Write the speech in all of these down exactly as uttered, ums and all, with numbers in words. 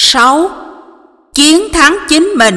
sáu. Chiến thắng chính mình.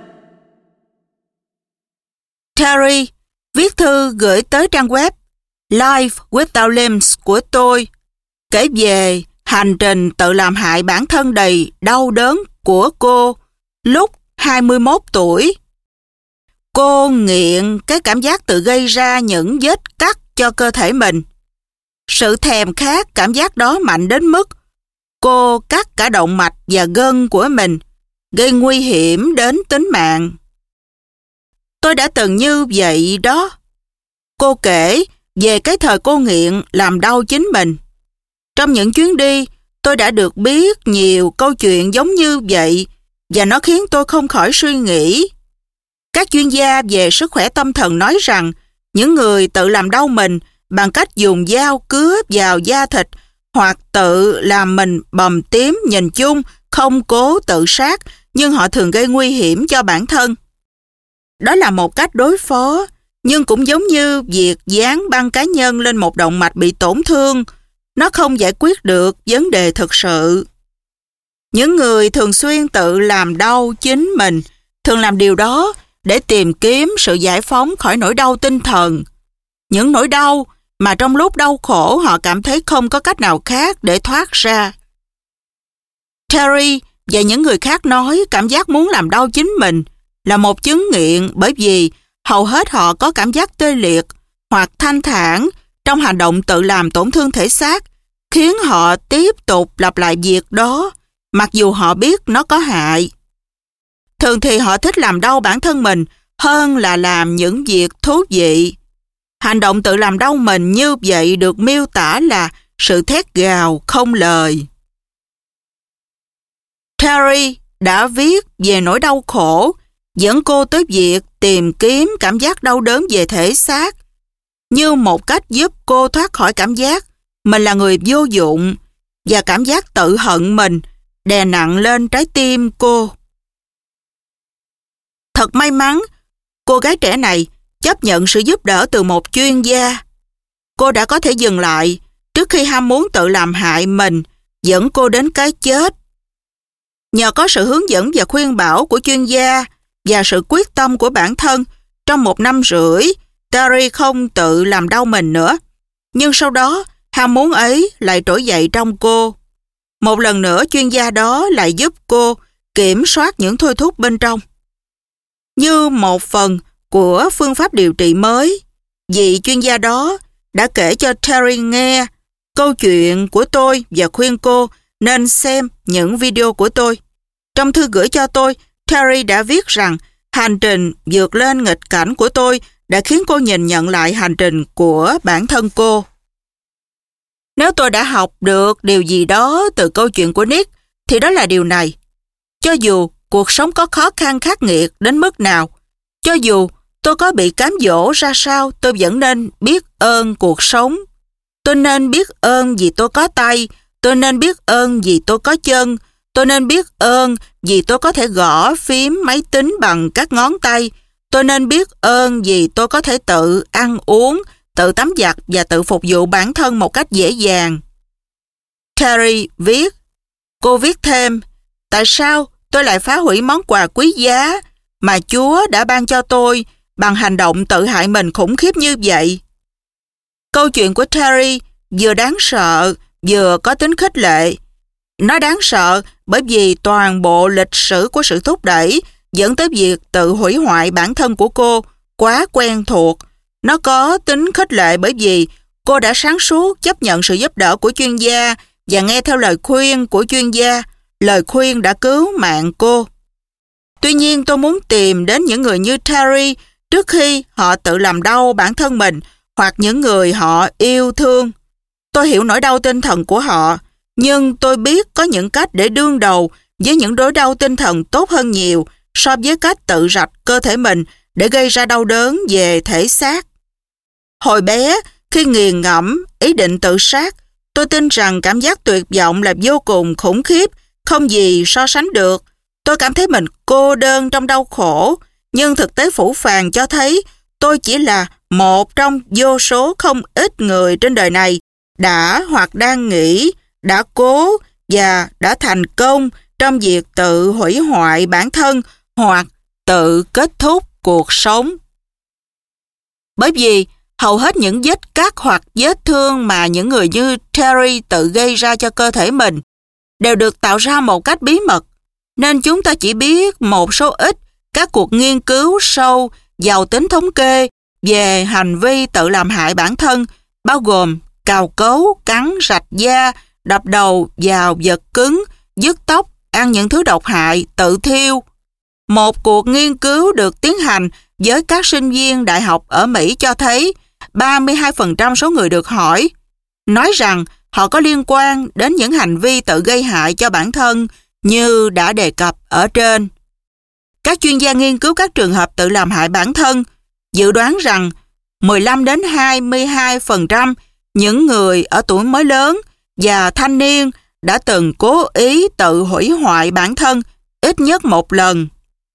Terry viết thư gửi tới trang web Life Without Limbs của tôi, kể về hành trình tự làm hại bản thân đầy đau đớn của cô lúc hai mươi mốt tuổi. Cô nghiện cái cảm giác tự gây ra những vết cắt cho cơ thể mình. Sự thèm khát cảm giác đó mạnh đến mức cô cắt cả động mạch và gân của mình, gây nguy hiểm đến tính mạng. Tôi đã từng như vậy đó. Cô kể về cái thời cô nghiện làm đau chính mình. Trong những chuyến đi, tôi đã được biết nhiều câu chuyện giống như vậy và nó khiến tôi không khỏi suy nghĩ. Các chuyên gia về sức khỏe tâm thần nói rằng những người tự làm đau mình bằng cách dùng dao cứa vào da thịt hoặc tự làm mình bầm tím nhìn chung không cố tự sát, nhưng họ thường gây nguy hiểm cho bản thân. Đó là một cách đối phó, nhưng cũng giống như việc dán băng cá nhân lên một động mạch bị tổn thương, nó không giải quyết được vấn đề thực sự. Những người thường xuyên tự làm đau chính mình thường làm điều đó để tìm kiếm sự giải phóng khỏi nỗi đau tinh thần. Những nỗi đau mà trong lúc đau khổ họ cảm thấy không có cách nào khác để thoát ra. Terry và những người khác nói cảm giác muốn làm đau chính mình là một chứng nghiện, bởi vì hầu hết họ có cảm giác tê liệt hoặc thanh thản trong hành động tự làm tổn thương thể xác, khiến họ tiếp tục lặp lại việc đó mặc dù họ biết nó có hại. Thường thì họ thích làm đau bản thân mình hơn là làm những việc thú vị. Hành động tự làm đau mình như vậy được miêu tả là sự thét gào không lời. Terry đã viết về nỗi đau khổ dẫn cô tới việc tìm kiếm cảm giác đau đớn về thể xác như một cách giúp cô thoát khỏi cảm giác mình là người vô dụng và cảm giác tự hận mình đè nặng lên trái tim cô. Thật may mắn, cô gái trẻ này chấp nhận sự giúp đỡ từ một chuyên gia. Cô đã có thể dừng lại trước khi ham muốn tự làm hại mình dẫn cô đến cái chết. Nhờ có sự hướng dẫn và khuyên bảo của chuyên gia và sự quyết tâm của bản thân, trong một năm rưỡi, Terry không tự làm đau mình nữa. Nhưng sau đó, ham muốn ấy lại trỗi dậy trong cô. Một lần nữa, chuyên gia đó lại giúp cô kiểm soát những thôi thúc bên trong. Như một phần của phương pháp điều trị mới, vị chuyên gia đó đã kể cho Terry nghe câu chuyện của tôi và khuyên cô nên xem những video của tôi. Trong thư gửi cho tôi, Terry đã viết rằng hành trình vượt lên nghịch cảnh của tôi đã khiến cô nhìn nhận lại hành trình của bản thân cô. Nếu tôi đã học được điều gì đó từ câu chuyện của Nick, thì đó là điều này. Cho dù cuộc sống có khó khăn khắc nghiệt đến mức nào, cho dù tôi có bị cám dỗ ra sao, tôi vẫn nên biết ơn cuộc sống. Tôi nên biết ơn vì tôi có tay, tôi nên biết ơn vì tôi có chân, tôi nên biết ơn vì tôi có thể gõ phím máy tính bằng các ngón tay, tôi nên biết ơn vì tôi có thể tự ăn uống, tự tắm giặt và tự phục vụ bản thân một cách dễ dàng. Terry viết, cô viết thêm, tại sao tôi lại phá hủy món quà quý giá mà Chúa đã ban cho tôi bằng hành động tự hại mình khủng khiếp như vậy? Câu chuyện của Terry vừa đáng sợ, vừa có tính khích lệ. Nó đáng sợ bởi vì toàn bộ lịch sử của sự thúc đẩy dẫn tới việc tự hủy hoại bản thân của cô quá quen thuộc. Nó có tính khích lệ bởi vì cô đã sáng suốt chấp nhận sự giúp đỡ của chuyên gia và nghe theo lời khuyên của chuyên gia. Lời khuyên đã cứu mạng cô. Tuy nhiên, tôi muốn tìm đến những người như Terry trước khi họ tự làm đau bản thân mình hoặc những người họ yêu thương. Tôi hiểu nỗi đau tinh thần của họ, nhưng tôi biết có những cách để đương đầu với những nỗi đau tinh thần tốt hơn nhiều so với cách tự rạch cơ thể mình để gây ra đau đớn về thể xác. Hồi bé, khi nghiền ngẫm ý định tự sát, tôi tin rằng cảm giác tuyệt vọng là vô cùng khủng khiếp, không gì so sánh được. Tôi cảm thấy mình cô đơn trong đau khổ, nhưng thực tế phũ phàng cho thấy tôi chỉ là một trong vô số không ít người trên đời này đã hoặc đang nghĩ, đã cố và đã thành công trong việc tự hủy hoại bản thân hoặc tự kết thúc cuộc sống. Bởi vì hầu hết những vết cắt hoặc vết thương mà những người như Terry tự gây ra cho cơ thể mình đều được tạo ra một cách bí mật, nên chúng ta chỉ biết một số ít các cuộc nghiên cứu sâu, giàu tính thống kê về hành vi tự làm hại bản thân, bao gồm cào cấu, cắn, rạch da, đập đầu vào vật cứng, dứt tóc, ăn những thứ độc hại, tự thiêu. Một cuộc nghiên cứu được tiến hành với các sinh viên đại học ở Mỹ cho thấy ba mươi hai phần trăm số người được hỏi nói rằng họ có liên quan đến những hành vi tự gây hại cho bản thân như đã đề cập ở trên. Các chuyên gia nghiên cứu các trường hợp tự làm hại bản thân dự đoán rằng mười lăm đến hai mươi hai phần trăm những người ở tuổi mới lớn và thanh niên đã từng cố ý tự hủy hoại bản thân ít nhất một lần.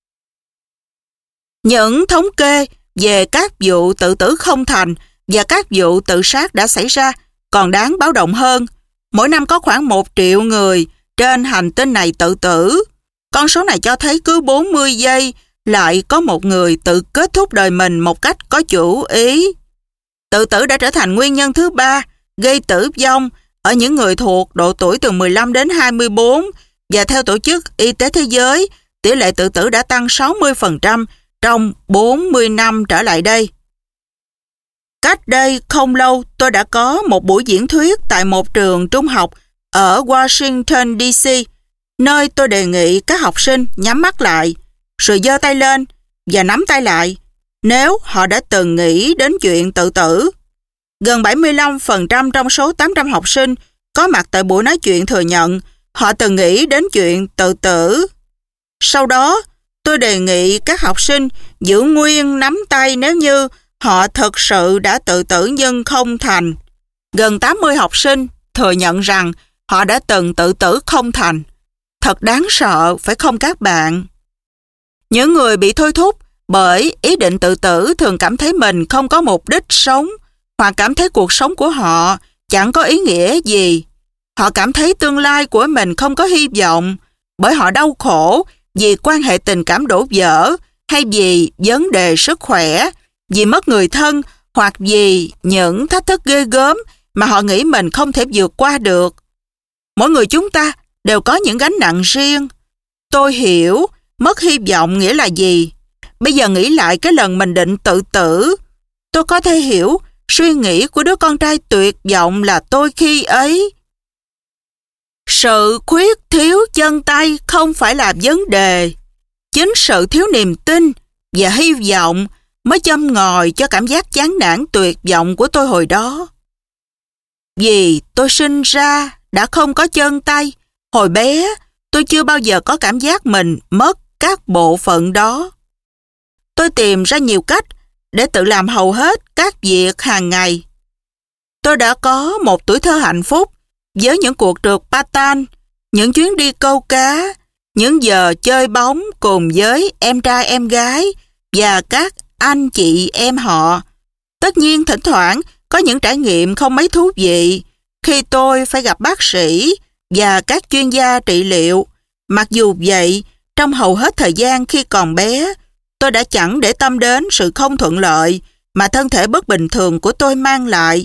Những thống kê về các vụ tự tử không thành và các vụ tự sát đã xảy ra còn đáng báo động hơn. Mỗi năm có khoảng một triệu người trên hành tinh này tự tử. Con số này cho thấy cứ bốn mươi giây lại có một người tự kết thúc đời mình một cách có chủ ý. Tự tử đã trở thành nguyên nhân thứ ba gây tử vong ở những người thuộc độ tuổi từ mười lăm đến hai mươi bốn, và theo Tổ chức Y tế Thế giới, tỷ lệ tự tử đã tăng sáu mươi phần trăm trong bốn mươi năm trở lại đây. Cách đây không lâu, tôi đã có một buổi diễn thuyết tại một trường trung học ở Washington, D C, nơi tôi đề nghị các học sinh nhắm mắt lại, rồi giơ tay lên và nắm tay lại nếu họ đã từng nghĩ đến chuyện tự tử. Gần bảy mươi lăm phần trăm trong số tám trăm học sinh có mặt tại buổi nói chuyện thừa nhận họ từng nghĩ đến chuyện tự tử. Sau đó, tôi đề nghị các học sinh giữ nguyên nắm tay nếu như họ thực sự đã tự tử nhưng không thành. Gần tám mươi học sinh thừa nhận rằng họ đã từng tự tử không thành. Thật đáng sợ, phải không các bạn? Những người bị thôi thúc bởi ý định tự tử thường cảm thấy mình không có mục đích sống, hoặc cảm thấy cuộc sống của họ chẳng có ý nghĩa gì. Họ cảm thấy tương lai của mình không có hy vọng, bởi họ đau khổ vì quan hệ tình cảm đổ vỡ, hay vì vấn đề sức khỏe, vì mất người thân, hoặc vì những thách thức ghê gớm mà họ nghĩ mình không thể vượt qua được. Mỗi người chúng ta đều có những gánh nặng riêng. Tôi hiểu mất hy vọng nghĩa là gì. Bây giờ nghĩ lại cái lần mình định tự tử, tôi có thể hiểu suy nghĩ của đứa con trai tuyệt vọng là tôi khi ấy. Sự khuyết thiếu chân tay không phải là vấn đề. Chính sự thiếu niềm tin và hy vọng mới châm ngòi cho cảm giác chán nản tuyệt vọng của tôi hồi đó. Vì tôi sinh ra đã không có chân tay, hồi bé tôi chưa bao giờ có cảm giác mình mất các bộ phận đó. Tôi tìm ra nhiều cách để tự làm hầu hết các việc hàng ngày. Tôi đã có một tuổi thơ hạnh phúc với những cuộc trượt patin, những chuyến đi câu cá, những giờ chơi bóng cùng với em trai em gái và các anh chị em họ. Tất nhiên thỉnh thoảng có những trải nghiệm không mấy thú vị khi tôi phải gặp bác sĩ và các chuyên gia trị liệu. Mặc dù vậy, trong hầu hết thời gian khi còn bé, tôi đã chẳng để tâm đến sự không thuận lợi mà thân thể bất bình thường của tôi mang lại.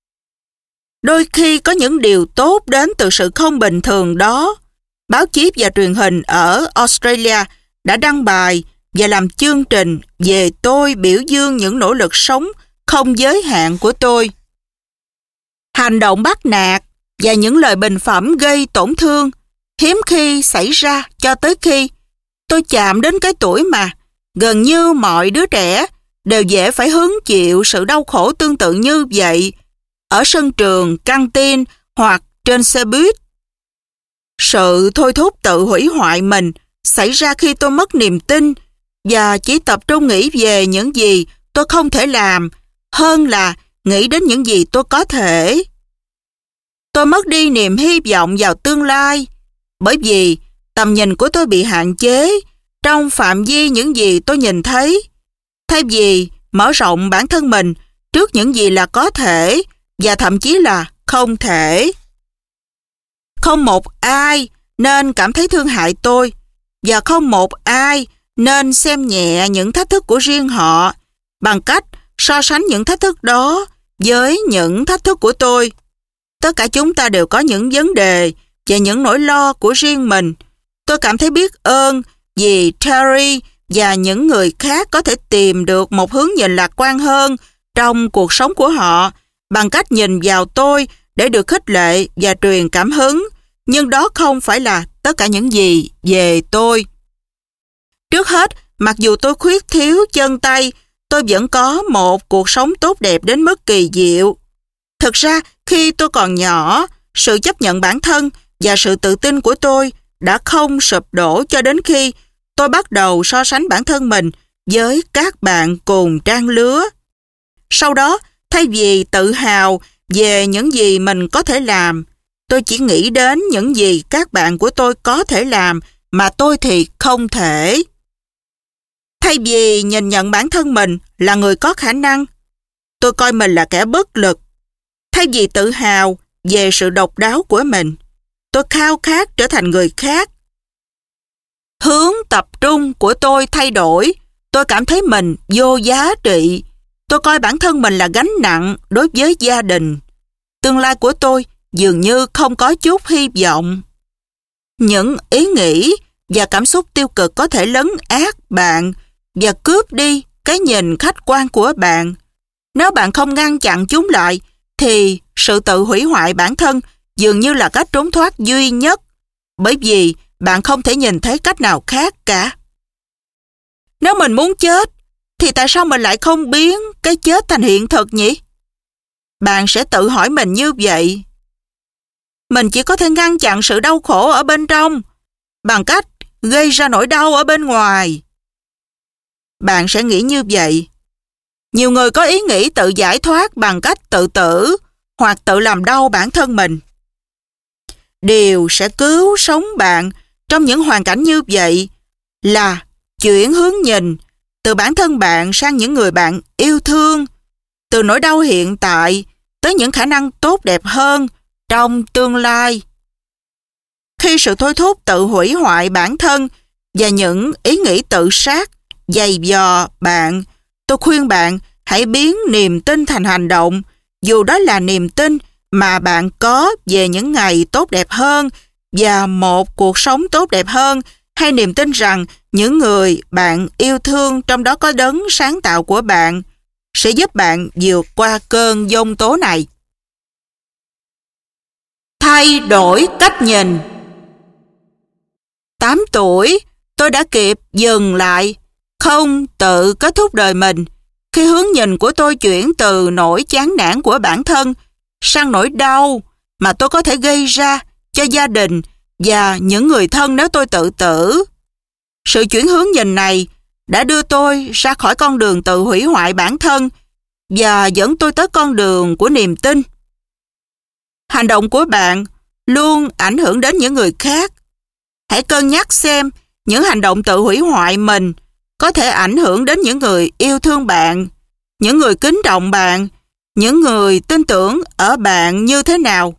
Đôi khi có những điều tốt đến từ sự không bình thường đó. Báo chí và truyền hình ở Australia đã đăng bài và làm chương trình về tôi biểu dương những nỗ lực sống không giới hạn của tôi. Hành động bắt nạt và những lời bình phẩm gây tổn thương hiếm khi xảy ra cho tới khi tôi chạm đến cái tuổi mà gần như mọi đứa trẻ đều dễ phải hứng chịu sự đau khổ tương tự như vậy ở sân trường, căng tin hoặc trên xe buýt. Sự thôi thúc tự hủy hoại mình xảy ra khi tôi mất niềm tin và chỉ tập trung nghĩ về những gì tôi không thể làm hơn là nghĩ đến những gì tôi có thể. Tôi mất đi niềm hy vọng vào tương lai bởi vì tầm nhìn của tôi bị hạn chế trong phạm vi những gì tôi nhìn thấy. Thay vì mở rộng bản thân mình trước những gì là có thể và thậm chí là không thể. Không một ai nên cảm thấy thương hại tôi, và không một ai nên xem nhẹ những thách thức của riêng họ bằng cách so sánh những thách thức đó với những thách thức của tôi. Tất cả chúng ta đều có những vấn đề và những nỗi lo của riêng mình. Tôi cảm thấy biết ơn vì Terry và những người khác có thể tìm được một hướng nhìn lạc quan hơn trong cuộc sống của họ bằng cách nhìn vào tôi để được khích lệ và truyền cảm hứng. Nhưng đó không phải là tất cả những gì về tôi. Trước hết, mặc dù tôi khuyết thiếu chân tay, tôi vẫn có một cuộc sống tốt đẹp đến mức kỳ diệu. Thực ra, khi tôi còn nhỏ, sự chấp nhận bản thân và sự tự tin của tôi đã không sụp đổ cho đến khi tôi bắt đầu so sánh bản thân mình với các bạn cùng trang lứa. Sau đó, thay vì tự hào về những gì mình có thể làm, tôi chỉ nghĩ đến những gì các bạn của tôi có thể làm mà tôi thì không thể. Thay vì nhìn nhận bản thân mình là người có khả năng, tôi coi mình là kẻ bất lực. Thay vì tự hào về sự độc đáo của mình, tôi khao khát trở thành người khác. Hướng tập trung của tôi thay đổi. Tôi cảm thấy mình vô giá trị. Tôi coi bản thân mình là gánh nặng đối với gia đình. Tương lai của tôi dường như không có chút hy vọng. Những ý nghĩ và cảm xúc tiêu cực có thể lấn át bạn và cướp đi cái nhìn khách quan của bạn. Nếu bạn không ngăn chặn chúng lại, thì sự tự hủy hoại bản thân dường như là cách trốn thoát duy nhất, bởi vì bạn không thể nhìn thấy cách nào khác cả. Nếu mình muốn chết, thì tại sao mình lại không biến cái chết thành hiện thực nhỉ? Bạn sẽ tự hỏi mình như vậy. Mình chỉ có thể ngăn chặn sự đau khổ ở bên trong bằng cách gây ra nỗi đau ở bên ngoài. Bạn sẽ nghĩ như vậy. Nhiều người có ý nghĩ tự giải thoát bằng cách tự tử hoặc tự làm đau bản thân mình. Điều sẽ cứu sống bạn trong những hoàn cảnh như vậy là chuyển hướng nhìn từ bản thân bạn sang những người bạn yêu thương, từ nỗi đau hiện tại tới những khả năng tốt đẹp hơn trong tương lai. Khi sự thôi thúc tự hủy hoại bản thân và những ý nghĩ tự sát giày vò bạn, tôi khuyên bạn hãy biến niềm tin thành hành động, dù đó là niềm tin mà bạn có về những ngày tốt đẹp hơn và một cuộc sống tốt đẹp hơn, hay niềm tin rằng những người bạn yêu thương, trong đó có đấng sáng tạo của bạn, sẽ giúp bạn vượt qua cơn giông tố này. Thay đổi cách nhìn. tám tuổi, tôi đã kịp dừng lại, không tự kết thúc đời mình, khi hướng nhìn của tôi chuyển từ nỗi chán nản của bản thân sang nỗi đau mà tôi có thể gây ra cho gia đình và những người thân nếu tôi tự tử. Sự chuyển hướng nhìn này đã đưa tôi ra khỏi con đường tự hủy hoại bản thân và dẫn tôi tới con đường của niềm tin. Hành động của bạn luôn ảnh hưởng đến những người khác. Hãy cân nhắc xem những hành động tự hủy hoại mình có thể ảnh hưởng đến những người yêu thương bạn, những người kính trọng bạn, những người tin tưởng ở bạn như thế nào.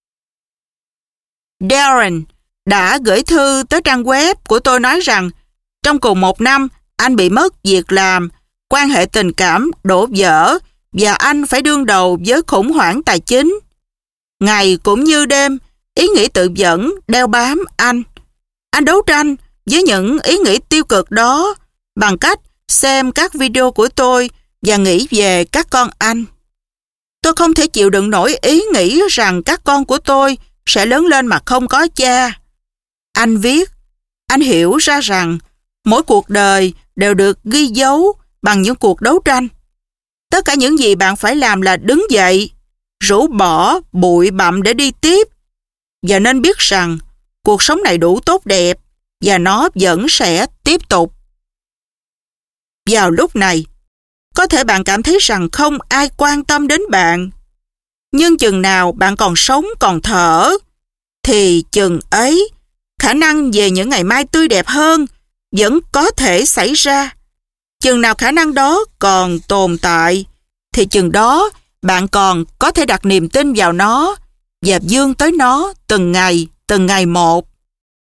Darren đã gửi thư tới trang web của tôi nói rằng trong cùng một năm anh bị mất việc làm, quan hệ tình cảm đổ vỡ và anh phải đương đầu với khủng hoảng tài chính. Ngày cũng như đêm, ý nghĩ tự dẫn đeo bám anh. Anh đấu tranh với những ý nghĩ tiêu cực đó bằng cách xem các video của tôi và nghĩ về các con anh. Tôi không thể chịu đựng nổi ý nghĩ rằng các con của tôi sẽ lớn lên mà không có cha. Anh viết, anh hiểu ra rằng mỗi cuộc đời đều được ghi dấu bằng những cuộc đấu tranh. Tất cả những gì bạn phải làm là đứng dậy, rũ bỏ bụi bặm để đi tiếp, và nên biết rằng cuộc sống này đủ tốt đẹp và nó vẫn sẽ tiếp tục. Vào lúc này, có thể bạn cảm thấy rằng không ai quan tâm đến bạn. Nhưng chừng nào bạn còn sống còn thở, thì chừng ấy, khả năng về những ngày mai tươi đẹp hơn vẫn có thể xảy ra. Chừng nào khả năng đó còn tồn tại, thì chừng đó bạn còn có thể đặt niềm tin vào nó và vươn tới nó từng ngày, từng ngày một.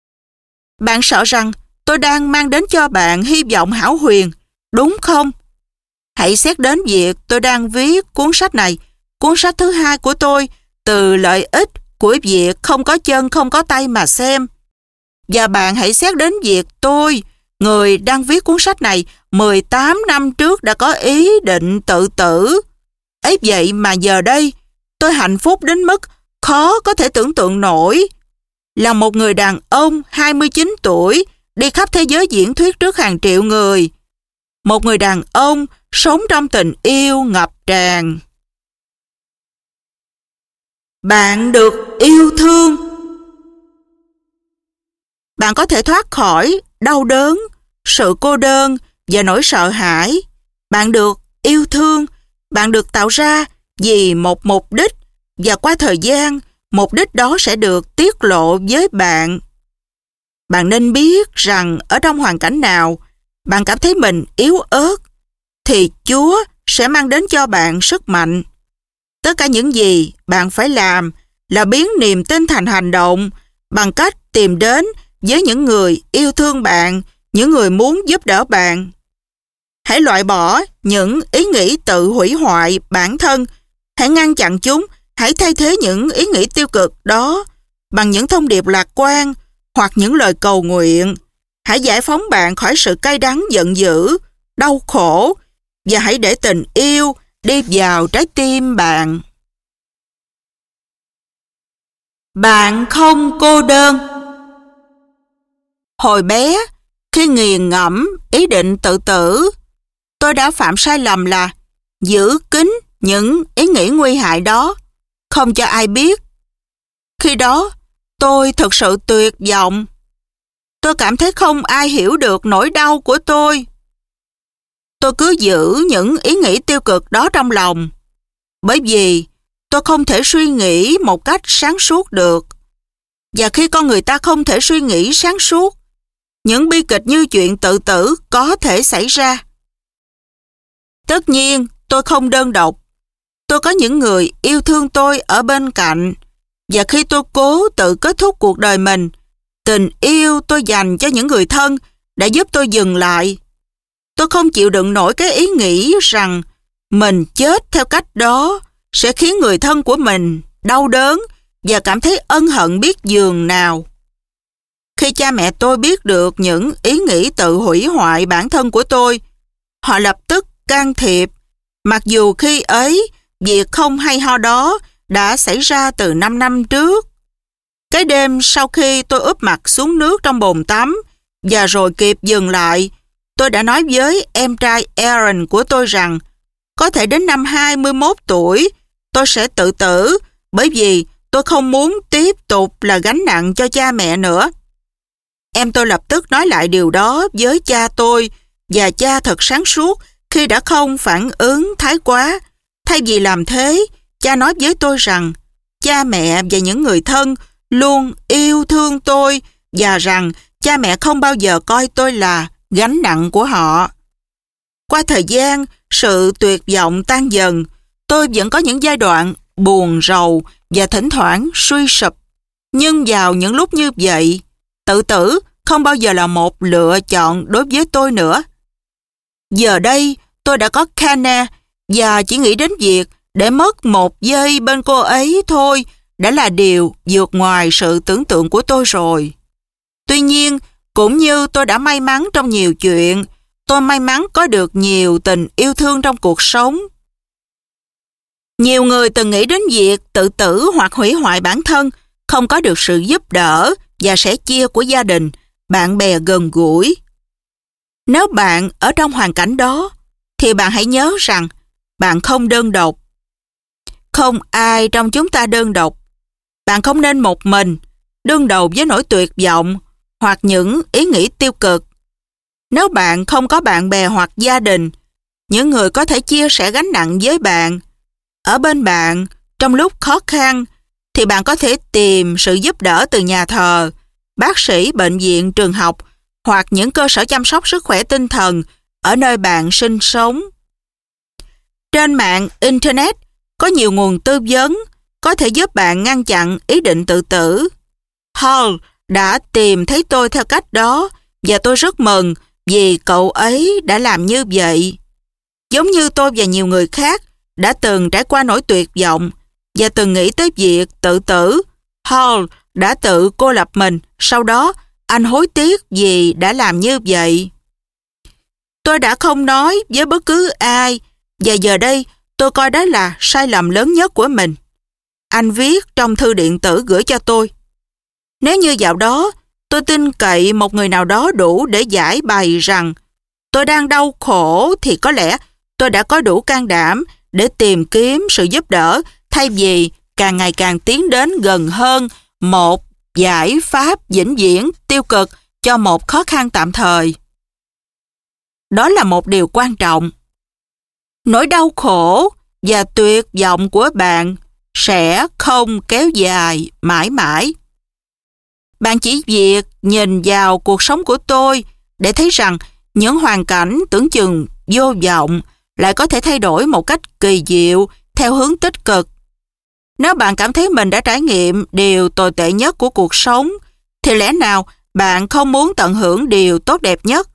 Bạn sợ rằng tôi đang mang đến cho bạn hy vọng hão huyền, đúng không? Hãy xét đến việc tôi đang viết cuốn sách này, cuốn sách thứ hai của tôi, từ lợi ích của việc không có chân không có tay mà xem. Và bạn hãy xét đến việc tôi, người đang viết cuốn sách này, mười tám năm trước đã có ý định tự tử. Ấy vậy mà giờ đây, tôi hạnh phúc đến mức khó có thể tưởng tượng nổi. Là một người đàn ông hai mươi chín tuổi, đi khắp thế giới diễn thuyết trước hàng triệu người. Một người đàn ông sống trong tình yêu ngập tràn. Bạn được yêu thương. Bạn có thể thoát khỏi đau đớn, sự cô đơn và nỗi sợ hãi. Bạn được yêu thương. Bạn được tạo ra vì một mục đích, và qua thời gian, mục đích đó sẽ được tiết lộ với bạn. Bạn nên biết rằng ở trong hoàn cảnh nào bạn cảm thấy mình yếu ớt, thì Chúa sẽ mang đến cho bạn sức mạnh. Tất cả những gì bạn phải làm là biến niềm tin thành hành động bằng cách tìm đến với những người yêu thương bạn, những người muốn giúp đỡ bạn. Hãy loại bỏ những ý nghĩ tự hủy hoại bản thân. Hãy ngăn chặn chúng. Hãy thay thế những ý nghĩ tiêu cực đó bằng những thông điệp lạc quan hoặc những lời cầu nguyện. Hãy giải phóng bạn khỏi sự cay đắng, giận dữ, đau khổ, và hãy để tình yêu đi vào trái tim bạn. Bạn không cô đơn. Hồi bé, khi nghiền ngẫm ý định tự tử, tôi đã phạm sai lầm là giữ kín những ý nghĩ nguy hại đó, không cho ai biết. Khi đó, tôi thực sự tuyệt vọng. Tôi cảm thấy không ai hiểu được nỗi đau của tôi. Tôi cứ giữ những ý nghĩ tiêu cực đó trong lòng, bởi vì tôi không thể suy nghĩ một cách sáng suốt được. Và khi con người ta không thể suy nghĩ sáng suốt, những bi kịch như chuyện tự tử có thể xảy ra. Tất nhiên, tôi không đơn độc. Tôi có những người yêu thương tôi ở bên cạnh. Và khi tôi cố tự kết thúc cuộc đời mình, tình yêu tôi dành cho những người thân đã giúp tôi dừng lại. Tôi không chịu đựng nổi cái ý nghĩ rằng mình chết theo cách đó sẽ khiến người thân của mình đau đớn và cảm thấy ân hận biết dường nào. Khi cha mẹ tôi biết được những ý nghĩ tự hủy hoại bản thân của tôi, họ lập tức can thiệp, mặc dù khi ấy việc không hay ho đó đã xảy ra từ năm năm trước. Cái đêm sau khi tôi úp mặt xuống nước trong bồn tắm và rồi kịp dừng lại, tôi đã nói với em trai Aaron của tôi rằng có thể đến năm hai mươi mốt tuổi tôi sẽ tự tử, bởi vì tôi không muốn tiếp tục là gánh nặng cho cha mẹ nữa. Em tôi lập tức nói lại điều đó với cha tôi, và cha thật sáng suốt khi đã không phản ứng thái quá. Thay vì làm thế, cha nói với tôi rằng cha mẹ và những người thân luôn yêu thương tôi, và rằng cha mẹ không bao giờ coi tôi là gánh nặng của họ. Qua thời gian, sự tuyệt vọng tan dần, tôi vẫn có những giai đoạn buồn rầu và thỉnh thoảng suy sụp. Nhưng vào những lúc như vậy, tự tử không bao giờ là một lựa chọn đối với tôi nữa. Giờ đây, tôi đã có Kana, và chỉ nghĩ đến việc để mất một giây bên cô ấy thôi đã là điều vượt ngoài sự tưởng tượng của tôi rồi. Tuy nhiên, cũng như tôi đã may mắn trong nhiều chuyện, tôi may mắn có được nhiều tình yêu thương trong cuộc sống. Nhiều người từng nghĩ đến việc tự tử hoặc hủy hoại bản thân, không có được sự giúp đỡ và sẻ chia của gia đình, bạn bè gần gũi. Nếu bạn ở trong hoàn cảnh đó, thì bạn hãy nhớ rằng bạn không đơn độc. Không ai trong chúng ta đơn độc. Bạn không nên một mình, đương đầu với nỗi tuyệt vọng hoặc những ý nghĩ tiêu cực. Nếu bạn không có bạn bè hoặc gia đình, những người có thể chia sẻ gánh nặng với bạn, ở bên bạn trong lúc khó khăn, thì bạn có thể tìm sự giúp đỡ từ nhà thờ, bác sĩ, bệnh viện, trường học hoặc những cơ sở chăm sóc sức khỏe tinh thần ở nơi bạn sinh sống. Trên mạng Internet có nhiều nguồn tư vấn có thể giúp bạn ngăn chặn ý định tự tử. Hall đã tìm thấy tôi theo cách đó và tôi rất mừng vì cậu ấy đã làm như vậy. Giống như tôi và nhiều người khác đã từng trải qua nỗi tuyệt vọng và từng nghĩ tới việc tự tử, Hall đã tự cô lập mình. Sau đó, anh hối tiếc vì đã làm như vậy. Tôi đã không nói với bất cứ ai và giờ đây tôi coi đó là sai lầm lớn nhất của mình. Anh viết trong thư điện tử gửi cho tôi. Nếu như dạo đó tôi tin cậy một người nào đó đủ để giải bày rằng tôi đang đau khổ thì có lẽ tôi đã có đủ can đảm để tìm kiếm sự giúp đỡ thay vì càng ngày càng tiến đến gần hơn một giải pháp vĩnh viễn tiêu cực cho một khó khăn tạm thời. Đó là một điều quan trọng. Nỗi đau khổ và tuyệt vọng của bạn sẽ không kéo dài mãi mãi. Bạn chỉ việc nhìn vào cuộc sống của tôi để thấy rằng những hoàn cảnh tưởng chừng vô vọng lại có thể thay đổi một cách kỳ diệu theo hướng tích cực. Nếu bạn cảm thấy mình đã trải nghiệm điều tồi tệ nhất của cuộc sống, thì lẽ nào bạn không muốn tận hưởng điều tốt đẹp nhất?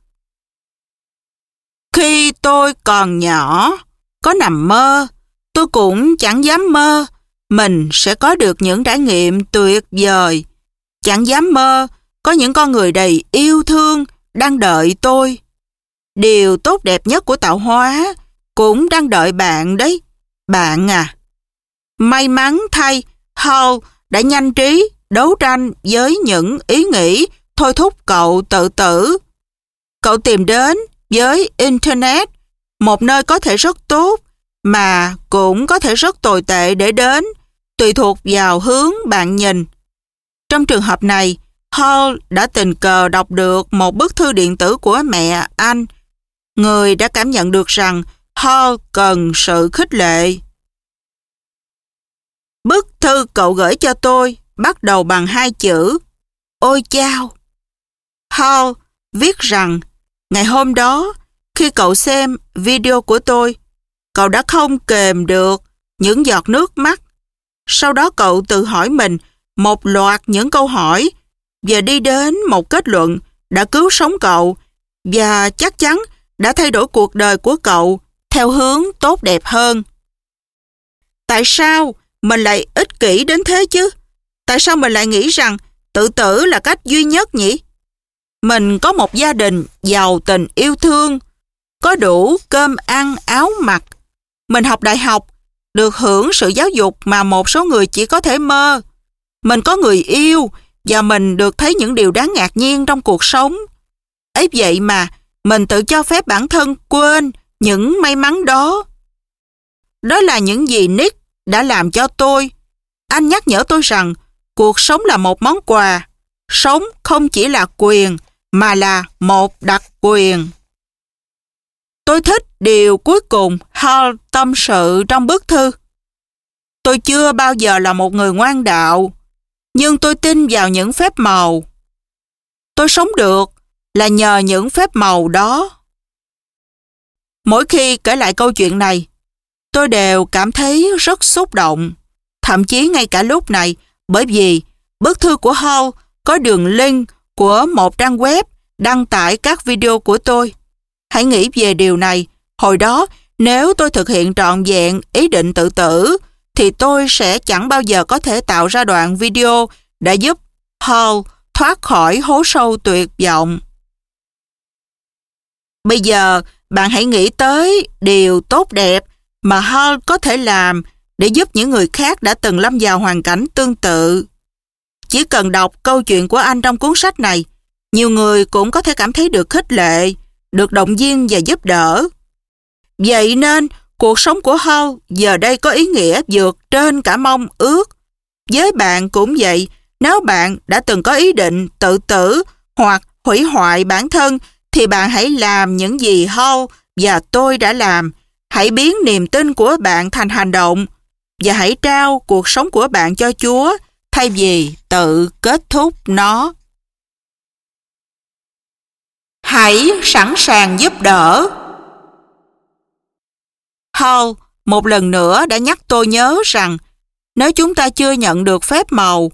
Khi tôi còn nhỏ, có nằm mơ, tôi cũng chẳng dám mơ mình sẽ có được những trải nghiệm tuyệt vời. Chẳng dám mơ có những con người đầy yêu thương đang đợi tôi. Điều tốt đẹp nhất của tạo hóa cũng đang đợi bạn đấy, bạn à. May mắn thay, Hall đã nhanh trí đấu tranh với những ý nghĩ thôi thúc cậu tự tử. Cậu tìm đến với Internet, một nơi có thể rất tốt mà cũng có thể rất tồi tệ để đến, tùy thuộc vào hướng bạn nhìn. Trong trường hợp này, Hall đã tình cờ đọc được một bức thư điện tử của mẹ anh. Người đã cảm nhận được rằng Hall cần sự khích lệ. Bức thư cậu gửi cho tôi bắt đầu bằng hai chữ ôi chao. Hall viết rằng ngày hôm đó khi cậu xem video của tôi, cậu đã không kềm được những giọt nước mắt. Sau đó cậu tự hỏi mình một loạt những câu hỏi và đi đến một kết luận đã cứu sống cậu và chắc chắn đã thay đổi cuộc đời của cậu theo hướng tốt đẹp hơn. Tại sao mình lại ích kỷ đến thế chứ? Tại sao mình lại nghĩ rằng tự tử là cách duy nhất nhỉ? Mình có một gia đình giàu tình yêu thương, có đủ cơm ăn áo mặc. Mình học đại học, được hưởng sự giáo dục mà một số người chỉ có thể mơ. Mình có người yêu và mình được thấy những điều đáng ngạc nhiên trong cuộc sống. Ấy vậy mà mình tự cho phép bản thân quên những may mắn đó. Đó là những gì Nick đã làm cho tôi. Anh nhắc nhở tôi rằng cuộc sống là một món quà. Sống không chỉ là quyền mà là một đặc quyền. Tôi thích điều cuối cùng Hall tâm sự trong bức thư. Tôi chưa bao giờ là một người ngoan đạo, nhưng tôi tin vào những phép màu. Tôi sống được là nhờ những phép màu đó. Mỗi khi kể lại câu chuyện này, tôi đều cảm thấy rất xúc động, thậm chí ngay cả lúc này, bởi vì bức thư của Hall có đường link của một trang web đăng tải các video của tôi. Hãy nghĩ về điều này, hồi đó nếu tôi thực hiện trọn vẹn ý định tự tử, thì tôi sẽ chẳng bao giờ có thể tạo ra đoạn video đã giúp Hall thoát khỏi hố sâu tuyệt vọng. Bây giờ, bạn hãy nghĩ tới điều tốt đẹp mà Hall có thể làm để giúp những người khác đã từng lâm vào hoàn cảnh tương tự. Chỉ cần đọc câu chuyện của anh trong cuốn sách này, nhiều người cũng có thể cảm thấy được khích lệ, được động viên và giúp đỡ. Vậy nên, cuộc sống của Hall giờ đây có ý nghĩa vượt trên cả mong ước. Với bạn cũng vậy, nếu bạn đã từng có ý định tự tử hoặc hủy hoại bản thân, thì bạn hãy làm những gì Hall và tôi đã làm. Hãy biến niềm tin của bạn thành hành động và hãy trao cuộc sống của bạn cho Chúa thay vì tự kết thúc nó. Hãy sẵn sàng giúp đỡ. Hall một lần nữa đã nhắc tôi nhớ rằng nếu chúng ta chưa nhận được phép màu,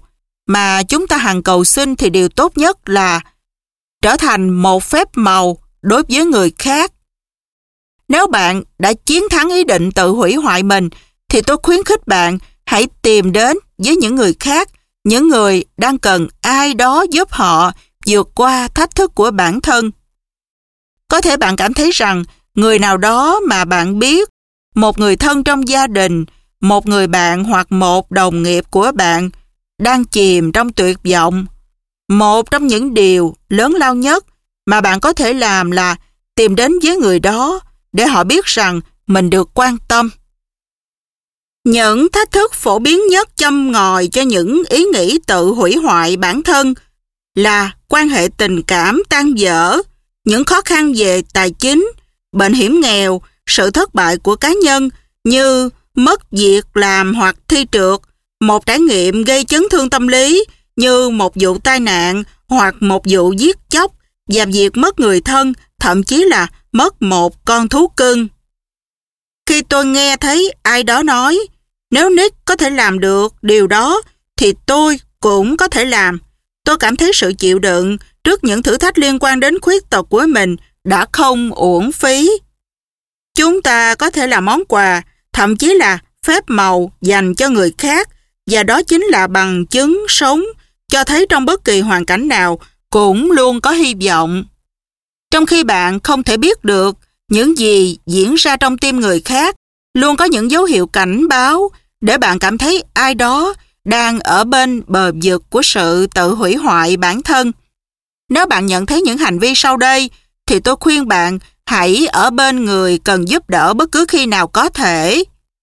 mà chúng ta hằng cầu xin thì điều tốt nhất là trở thành một phép màu đối với người khác. Nếu bạn đã chiến thắng ý định tự hủy hoại mình, thì tôi khuyến khích bạn hãy tìm đến với những người khác, những người đang cần ai đó giúp họ vượt qua thách thức của bản thân. Có thể bạn cảm thấy rằng người nào đó mà bạn biết, một người thân trong gia đình, một người bạn hoặc một đồng nghiệp của bạn đang chìm trong tuyệt vọng. Một trong những điều lớn lao nhất mà bạn có thể làm là tìm đến với người đó để họ biết rằng mình được quan tâm. Những thách thức phổ biến nhất châm ngòi cho những ý nghĩ tự hủy hoại bản thân là quan hệ tình cảm tan vỡ, những khó khăn về tài chính, bệnh hiểm nghèo, sự thất bại của cá nhân như mất việc làm hoặc thi trượt, một trải nghiệm gây chấn thương tâm lý như một vụ tai nạn hoặc một vụ giết chóc, và việc mất người thân, thậm chí là mất một con thú cưng. Khi tôi nghe thấy ai đó nói, nếu Nick có thể làm được điều đó, thì tôi cũng có thể làm, tôi cảm thấy sự chịu đựng trước những thử thách liên quan đến khuyết tật của mình đã không uổng phí. Chúng ta có thể là món quà, thậm chí là phép màu dành cho người khác, và đó chính là bằng chứng sống cho thấy trong bất kỳ hoàn cảnh nào cũng luôn có hy vọng. Trong khi bạn không thể biết được những gì diễn ra trong tim người khác, luôn có những dấu hiệu cảnh báo để bạn cảm thấy ai đó đang ở bên bờ vực của sự tự hủy hoại bản thân. Nếu bạn nhận thấy những hành vi sau đây, thì tôi khuyên bạn hãy ở bên người cần giúp đỡ bất cứ khi nào có thể.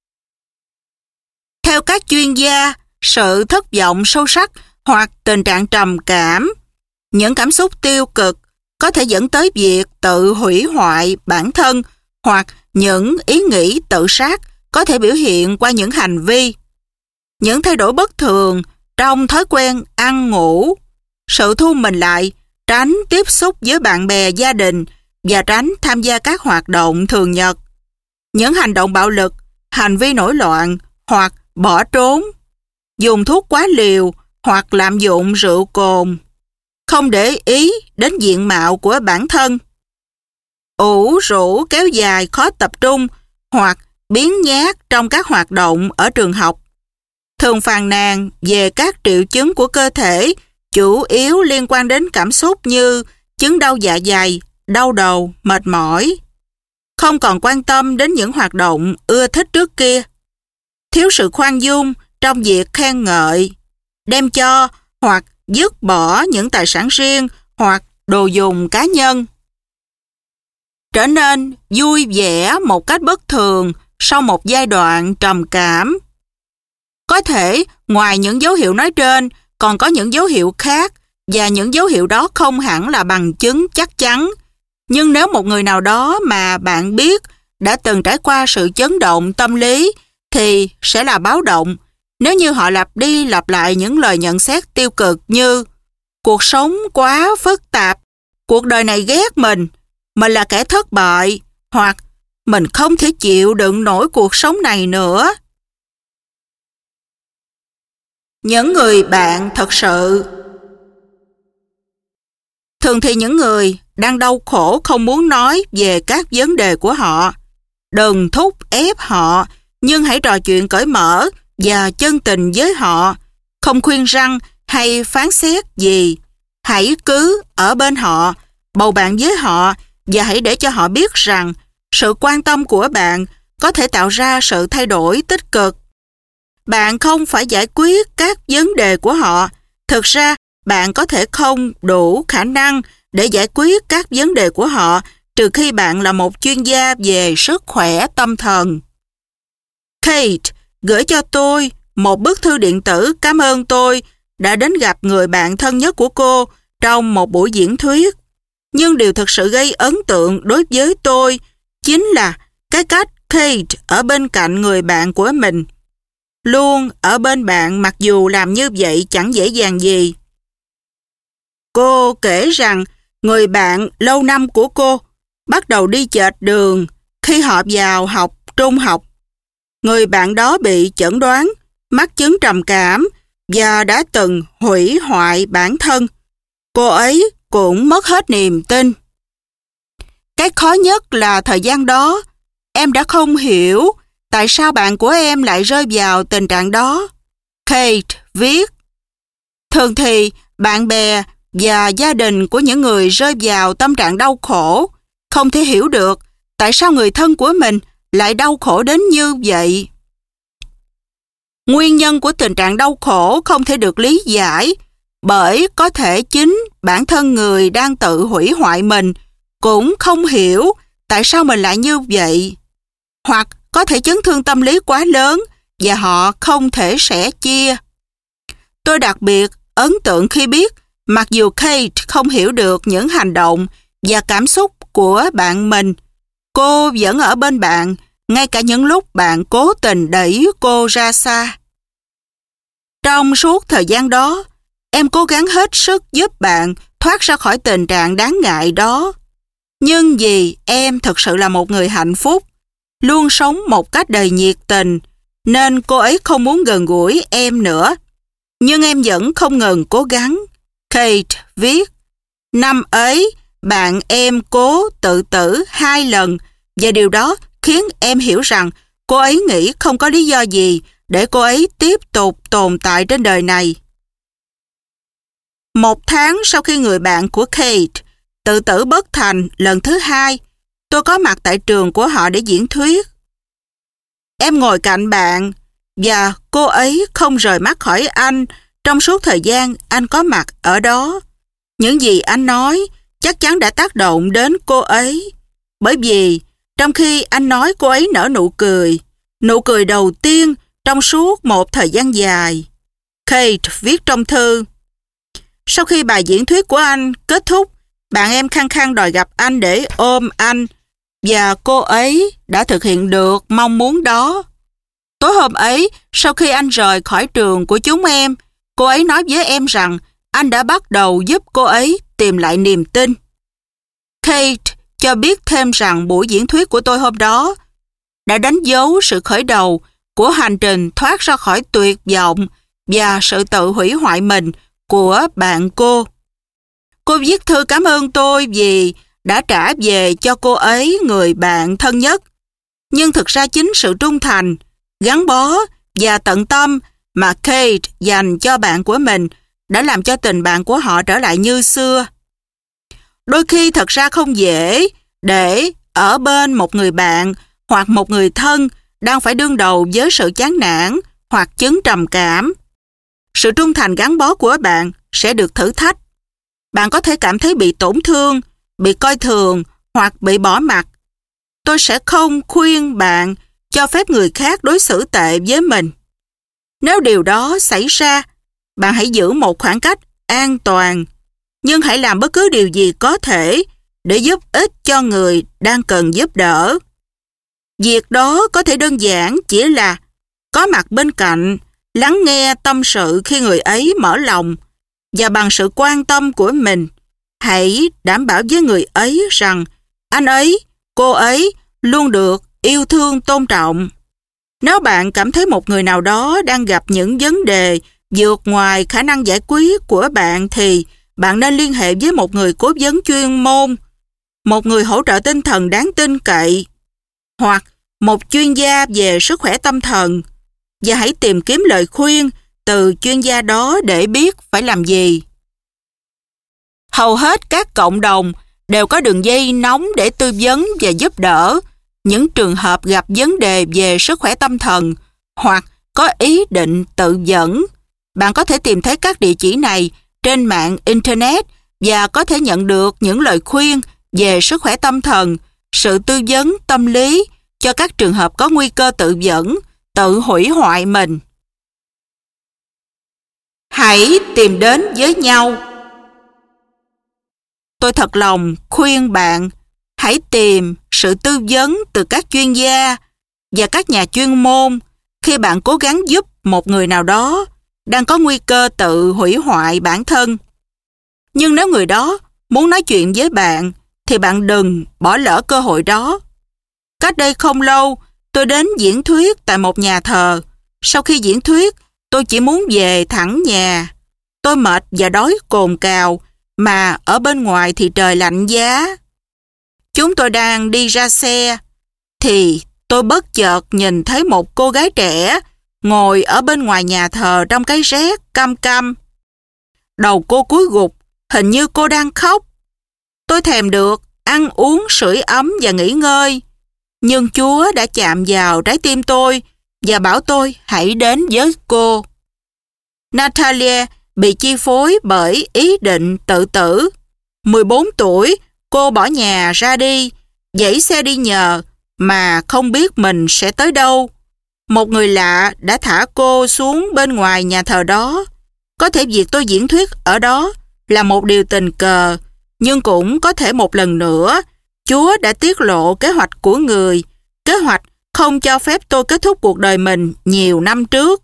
Theo các chuyên gia, sự thất vọng sâu sắc hoặc tình trạng trầm cảm, những cảm xúc tiêu cực có thể dẫn tới việc tự hủy hoại bản thân, hoặc những ý nghĩ tự sát có thể biểu hiện qua những hành vi. Những thay đổi bất thường trong thói quen ăn ngủ, sự thu mình lại, tránh tiếp xúc với bạn bè gia đình và tránh tham gia các hoạt động thường nhật. Những hành động bạo lực, hành vi nổi loạn hoặc bỏ trốn, dùng thuốc quá liều hoặc lạm dụng rượu cồn, không để ý đến diện mạo của bản thân, ủ rũ kéo dài khó tập trung hoặc biếng nhác trong các hoạt động ở trường học, thường phàn nàn về các triệu chứng của cơ thể chủ yếu liên quan đến cảm xúc như chứng đau dạ dày, đau đầu, mệt mỏi, không còn quan tâm đến những hoạt động ưa thích trước kia, thiếu sự khoan dung trong việc khen ngợi, đem cho hoặc dứt bỏ những tài sản riêng hoặc đồ dùng cá nhân, trở nên vui vẻ một cách bất thường sau một giai đoạn trầm cảm. Có thể ngoài những dấu hiệu nói trên còn có những dấu hiệu khác, và những dấu hiệu đó không hẳn là bằng chứng chắc chắn. Nhưng nếu một người nào đó mà bạn biết đã từng trải qua sự chấn động tâm lý thì sẽ là báo động nếu như họ lặp đi lặp lại những lời nhận xét tiêu cực như cuộc sống quá phức tạp, cuộc đời này ghét mình, mình là kẻ thất bại, hoặc mình không thể chịu đựng nổi cuộc sống này nữa. Những người bạn thật sự. Thường thì những người đang đau khổ không muốn nói về các vấn đề của họ. Đừng thúc ép họ, nhưng hãy trò chuyện cởi mở và chân tình với họ, không khuyên răn hay phán xét gì. Hãy cứ ở bên họ, bầu bạn với họ, và hãy để cho họ biết rằng sự quan tâm của bạn có thể tạo ra sự thay đổi tích cực. Bạn không phải giải quyết các vấn đề của họ. Thực ra, bạn có thể không đủ khả năng để giải quyết các vấn đề của họ, trừ khi bạn là một chuyên gia về sức khỏe tâm thần. Kate gửi cho tôi một bức thư điện tử cảm ơn tôi đã đến gặp người bạn thân nhất của cô trong một buổi diễn thuyết. Nhưng điều thực sự gây ấn tượng đối với tôi chính là cái cách Kate ở bên cạnh người bạn của mình. Luôn ở bên bạn mặc dù làm như vậy chẳng dễ dàng gì. Cô kể rằng người bạn lâu năm của cô bắt đầu đi chệch đường khi họ vào học trung học. Người bạn đó bị chẩn đoán mắc chứng trầm cảm và đã từng hủy hoại bản thân. Cô ấy cũng mất hết niềm tin. Cái khó nhất là thời gian đó, em đã không hiểu tại sao bạn của em lại rơi vào tình trạng đó. Kate viết, thường thì bạn bè và gia đình của những người rơi vào tâm trạng đau khổ không thể hiểu được tại sao người thân của mình lại đau khổ đến như vậy. Nguyên nhân của tình trạng đau khổ không thể được lý giải bởi có thể chính bản thân người đang tự hủy hoại mình cũng không hiểu tại sao mình lại như vậy. Hoặc có thể chấn thương tâm lý quá lớn và họ không thể sẻ chia. Tôi đặc biệt ấn tượng khi biết mặc dù Kate không hiểu được những hành động và cảm xúc của bạn mình, cô vẫn ở bên bạn ngay cả những lúc bạn cố tình đẩy cô ra xa. Trong suốt thời gian đó, em cố gắng hết sức giúp bạn thoát ra khỏi tình trạng đáng ngại đó. Nhưng vì em thực sự là một người hạnh phúc, luôn sống một cách đầy nhiệt tình, nên cô ấy không muốn gần gũi em nữa. Nhưng em vẫn không ngừng cố gắng. Kate viết, năm ấy, bạn em cố tự tử hai lần và điều đó khiến em hiểu rằng cô ấy nghĩ không có lý do gì để cô ấy tiếp tục tồn tại trên đời này. Một tháng sau khi người bạn của Kate tự tử bất thành lần thứ hai, tôi có mặt tại trường của họ để diễn thuyết. Em ngồi cạnh bạn và cô ấy không rời mắt khỏi anh trong suốt thời gian anh có mặt ở đó. Những gì anh nói chắc chắn đã tác động đến cô ấy. Bởi vì trong khi anh nói, cô ấy nở nụ cười, nụ cười đầu tiên trong suốt một thời gian dài. Kate viết trong thư, sau khi bài diễn thuyết của anh kết thúc, bạn em khăng khăng đòi gặp anh để ôm anh và cô ấy đã thực hiện được mong muốn đó. Tối hôm ấy, sau khi anh rời khỏi trường của chúng em, cô ấy nói với em rằng anh đã bắt đầu giúp cô ấy tìm lại niềm tin. Kate cho biết thêm rằng buổi diễn thuyết của tôi hôm đó đã đánh dấu sự khởi đầu của hành trình thoát ra khỏi tuyệt vọng và sự tự hủy hoại mình của bạn cô. Cô viết thư cảm ơn tôi vì đã trả về cho cô ấy người bạn thân nhất. Nhưng thực ra chính sự trung thành, gắn bó và tận tâm mà Kate dành cho bạn của mình đã làm cho tình bạn của họ trở lại như xưa. Đôi khi thật ra không dễ để ở bên một người bạn hoặc một người thân đang phải đương đầu với sự chán nản hoặc chứng trầm cảm. Sự trung thành gắn bó của bạn sẽ được thử thách. Bạn có thể cảm thấy bị tổn thương, bị coi thường hoặc bị bỏ mặc. Tôi sẽ không khuyên bạn cho phép người khác đối xử tệ với mình. Nếu điều đó xảy ra, bạn hãy giữ một khoảng cách an toàn, nhưng hãy làm bất cứ điều gì có thể để giúp ích cho người đang cần giúp đỡ. Việc đó có thể đơn giản chỉ là có mặt bên cạnh, lắng nghe tâm sự khi người ấy mở lòng, và bằng sự quan tâm của mình, hãy đảm bảo với người ấy rằng anh ấy, cô ấy luôn được yêu thương tôn trọng. Nếu bạn cảm thấy một người nào đó đang gặp những vấn đề vượt ngoài khả năng giải quyết của bạn thì bạn nên liên hệ với một người cố vấn chuyên môn, một người hỗ trợ tinh thần đáng tin cậy, hoặc một chuyên gia về sức khỏe tâm thần, và hãy tìm kiếm lời khuyên từ chuyên gia đó để biết phải làm gì. Hầu hết các cộng đồng đều có đường dây nóng để tư vấn và giúp đỡ những trường hợp gặp vấn đề về sức khỏe tâm thần hoặc có ý định tự dẫn. Bạn có thể tìm thấy các địa chỉ này trên mạng Internet và có thể nhận được những lời khuyên về sức khỏe tâm thần, sự tư vấn tâm lý cho các trường hợp có nguy cơ tự dẫn, tự hủy hoại mình. Hãy tìm đến với nhau. Tôi thật lòng khuyên bạn hãy tìm sự tư vấn từ các chuyên gia và các nhà chuyên môn khi bạn cố gắng giúp một người nào đó đang có nguy cơ tự hủy hoại bản thân. Nhưng nếu người đó muốn nói chuyện với bạn thì bạn đừng bỏ lỡ cơ hội đó. Cách đây không lâu, tôi đến diễn thuyết tại một nhà thờ. Sau khi diễn thuyết, Tôi chỉ muốn về thẳng nhà. Tôi mệt và đói cồn cào, mà ở bên ngoài thì trời lạnh giá. Chúng tôi đang đi ra xe, thì tôi bất chợt nhìn thấy một cô gái trẻ ngồi ở bên ngoài nhà thờ trong cái rét căm căm. Đầu cô cúi gục, hình như cô đang khóc. Tôi thèm được ăn uống sưởi ấm và nghỉ ngơi. Nhưng Chúa đã chạm vào trái tim tôi và bảo tôi hãy đến với cô. Natalia bị chi phối bởi ý định tự tử. mười bốn tuổi, cô bỏ nhà ra đi, dãy xe đi nhờ mà không biết mình sẽ tới đâu. Một người lạ đã thả cô xuống bên ngoài nhà thờ đó. Có thể việc tôi diễn thuyết ở đó là một điều tình cờ, nhưng cũng có thể một lần nữa Chúa đã tiết lộ kế hoạch của người, kế hoạch không cho phép tôi kết thúc cuộc đời mình nhiều năm trước.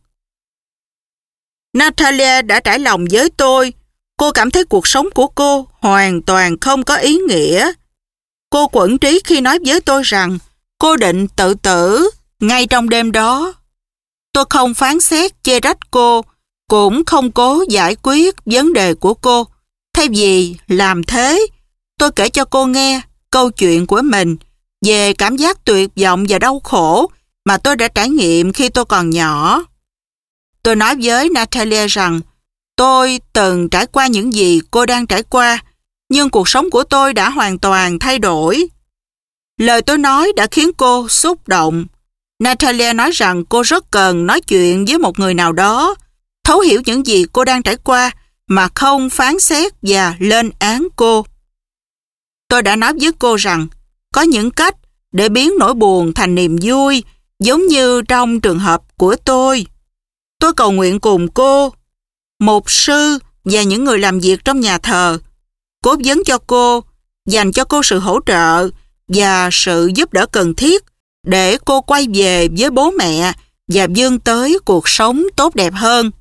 Natalia đã trải lòng với tôi. Cô cảm thấy cuộc sống của cô hoàn toàn không có ý nghĩa. Cô quẫn trí khi nói với tôi rằng cô định tự tử ngay trong đêm đó. Tôi không phán xét chê trách cô, cũng không cố giải quyết vấn đề của cô. Thay vì làm thế, tôi kể cho cô nghe câu chuyện của mình về cảm giác tuyệt vọng và đau khổ mà tôi đã trải nghiệm khi tôi còn nhỏ. Tôi nói với Natalia rằng tôi từng trải qua những gì cô đang trải qua, nhưng cuộc sống của tôi đã hoàn toàn thay đổi. Lời tôi nói đã khiến cô xúc động. Natalia nói rằng cô rất cần nói chuyện với một người nào đó, thấu hiểu những gì cô đang trải qua mà không phán xét và lên án cô. Tôi đã nói với cô rằng có những cách để biến nỗi buồn thành niềm vui, giống như trong trường hợp của tôi. Tôi cầu nguyện cùng cô, mục sư và những người làm việc trong nhà thờ, cố vấn cho cô, dành cho cô sự hỗ trợ và sự giúp đỡ cần thiết để cô quay về với bố mẹ và vươn tới cuộc sống tốt đẹp hơn.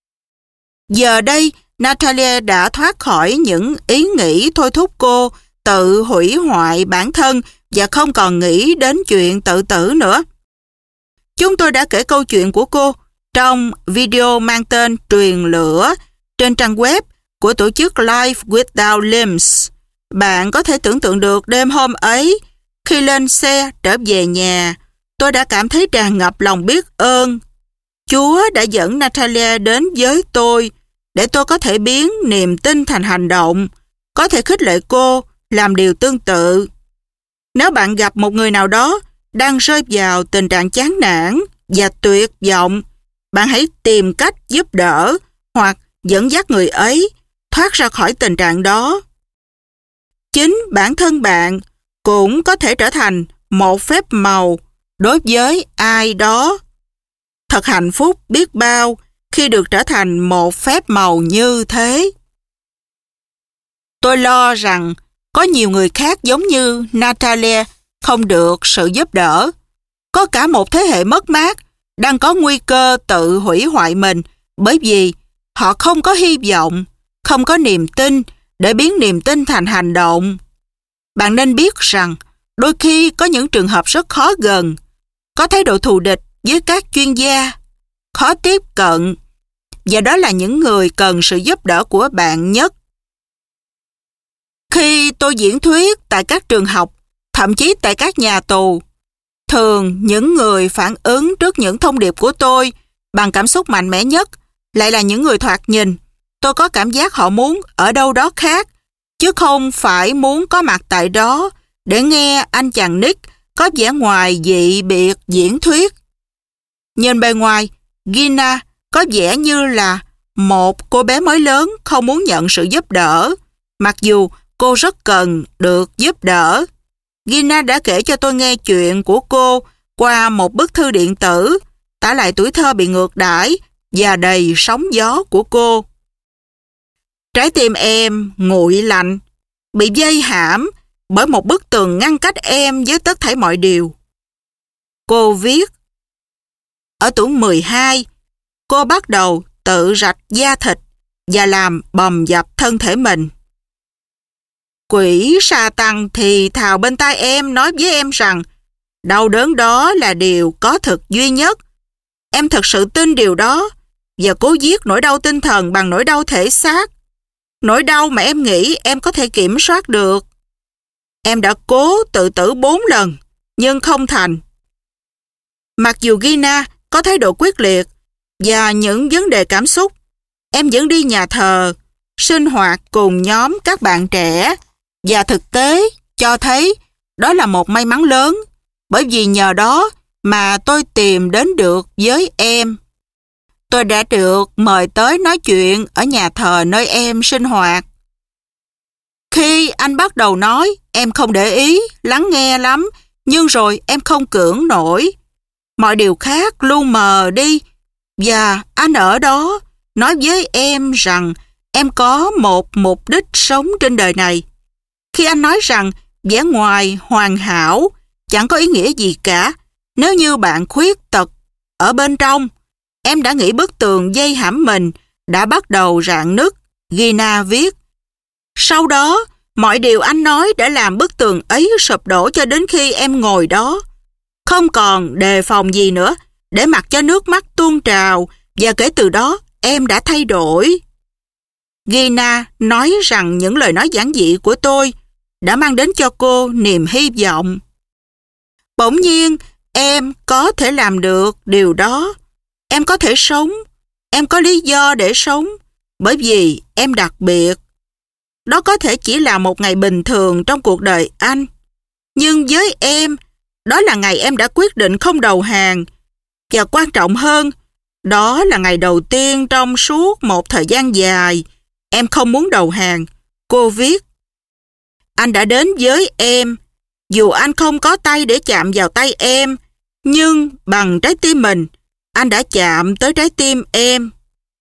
Giờ đây, Natalia đã thoát khỏi những ý nghĩ thôi thúc cô tự hủy hoại bản thân và không còn nghĩ đến chuyện tự tử nữa. Chúng tôi đã kể câu chuyện của cô trong video mang tên Truyền lửa trên trang web của tổ chức Life Without Limbs. Bạn có thể tưởng tượng được đêm hôm ấy, khi lên xe trở về nhà, tôi đã cảm thấy tràn ngập lòng biết ơn. Chúa đã dẫn Natalia đến với tôi để tôi có thể biến niềm tin thành hành động, có thể khích lệ cô làm điều tương tự. Nếu bạn gặp một người nào đó đang rơi vào tình trạng chán nản và tuyệt vọng, bạn hãy tìm cách giúp đỡ hoặc dẫn dắt người ấy thoát ra khỏi tình trạng đó. Chính bản thân bạn cũng có thể trở thành một phép màu đối với ai đó. Thật hạnh phúc biết bao khi được trở thành một phép màu như thế. Tôi lo rằng có nhiều người khác giống như Natalia không được sự giúp đỡ. Có cả một thế hệ mất mát đang có nguy cơ tự hủy hoại mình bởi vì họ không có hy vọng, không có niềm tin để biến niềm tin thành hành động. Bạn nên biết rằng đôi khi có những trường hợp rất khó gần, có thái độ thù địch với các chuyên gia, khó tiếp cận, và đó là những người cần sự giúp đỡ của bạn nhất. Khi tôi diễn thuyết tại các trường học, thậm chí tại các nhà tù, thường những người phản ứng trước những thông điệp của tôi bằng cảm xúc mạnh mẽ nhất lại là những người thoạt nhìn tôi có cảm giác họ muốn ở đâu đó khác, chứ không phải muốn có mặt tại đó để nghe anh chàng Nick có vẻ ngoài dị biệt diễn thuyết. Nhìn bề ngoài, Gina có vẻ như là một cô bé mới lớn không muốn nhận sự giúp đỡ, mặc dù cô rất cần được giúp đỡ. Gina đã kể cho tôi nghe chuyện của cô qua một bức thư điện tử, tả lại tuổi thơ bị ngược đãi và đầy sóng gió của cô. Trái tim em nguội lạnh, bị dây hãm bởi một bức tường ngăn cách em với tất thảy mọi điều. Cô viết, ở tuổi mười hai, cô bắt đầu tự rạch da thịt và làm bầm dập thân thể mình. Quỷ sa tăng thì thào bên tai em nói với em rằng đau đớn đó là điều có thực duy nhất. Em thật sự tin điều đó và cố giết nỗi đau tinh thần bằng nỗi đau thể xác. Nỗi đau mà em nghĩ em có thể kiểm soát được. Em đã cố tự tử bốn lần, nhưng không thành. Mặc dù Gina có thái độ quyết liệt và những vấn đề cảm xúc, em vẫn đi nhà thờ, sinh hoạt cùng nhóm các bạn trẻ, và thực tế cho thấy đó là một may mắn lớn, bởi vì nhờ đó mà tôi tìm đến được với em. Tôi đã được mời tới nói chuyện ở nhà thờ nơi em sinh hoạt. Khi anh bắt đầu nói, em không để ý, lắng nghe lắm, nhưng rồi em không cưỡng nổi. Mọi điều khác lu mờ đi, và anh ở đó nói với em rằng em có một mục đích sống trên đời này. Khi anh nói rằng vẻ ngoài hoàn hảo chẳng có ý nghĩa gì cả nếu như bạn khuyết tật ở bên trong, em đã nghĩ bức tường dây hãm mình đã bắt đầu rạn nứt, Gina viết. Sau đó, mọi điều anh nói đã làm bức tường ấy sụp đổ cho đến khi em ngồi đó. Không còn đề phòng gì nữa, để mặc cho nước mắt tuôn trào, và kể từ đó em đã thay đổi. Gina nói rằng những lời nói giản dị của tôi đã mang đến cho cô niềm hy vọng. Bỗng nhiên, em có thể làm được điều đó. Em có thể sống. Em có lý do để sống, bởi vì em đặc biệt. Đó có thể chỉ là một ngày bình thường trong cuộc đời anh. Nhưng với em, đó là ngày em đã quyết định không đầu hàng. Và quan trọng hơn, đó là ngày đầu tiên trong suốt một thời gian dài em không muốn đầu hàng. Cô viết, anh đã đến với em, dù anh không có tay để chạm vào tay em, nhưng bằng trái tim mình, anh đã chạm tới trái tim em.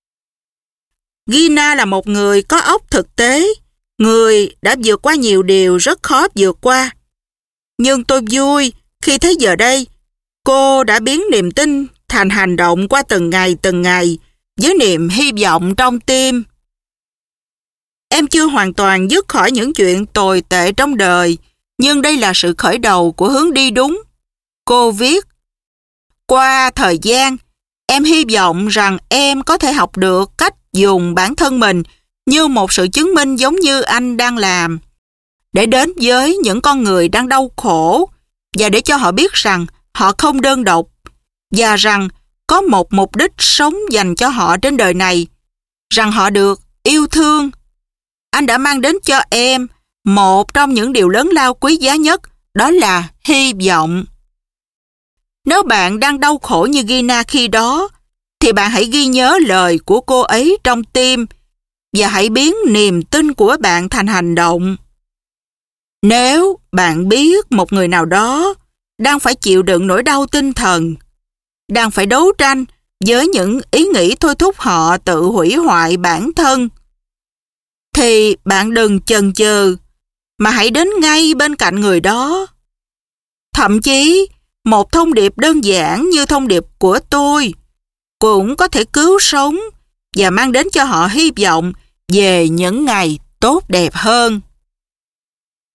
Gina là một người có óc thực tế, người đã vượt qua nhiều điều rất khó vượt qua. Nhưng tôi vui khi thấy giờ đây, cô đã biến niềm tin thành hành động qua từng ngày từng ngày, với niềm hy vọng trong tim. Em chưa hoàn toàn dứt khỏi những chuyện tồi tệ trong đời, nhưng đây là sự khởi đầu của hướng đi đúng. Cô viết, qua thời gian, em hy vọng rằng em có thể học được cách dùng bản thân mình như một sự chứng minh giống như anh đang làm, để đến với những con người đang đau khổ và để cho họ biết rằng họ không đơn độc và rằng có một mục đích sống dành cho họ trên đời này, rằng họ được yêu thương. Anh đã mang đến cho em một trong những điều lớn lao quý giá nhất, đó là hy vọng. Nếu bạn đang đau khổ như Gina khi đó, thì bạn hãy ghi nhớ lời của cô ấy trong tim và hãy biến niềm tin của bạn thành hành động. Nếu bạn biết một người nào đó đang phải chịu đựng nỗi đau tinh thần, đang phải đấu tranh với những ý nghĩ thôi thúc họ tự hủy hoại bản thân, thì bạn đừng chần chừ, mà hãy đến ngay bên cạnh người đó. Thậm chí, một thông điệp đơn giản như thông điệp của tôi cũng có thể cứu sống và mang đến cho họ hy vọng về những ngày tốt đẹp hơn.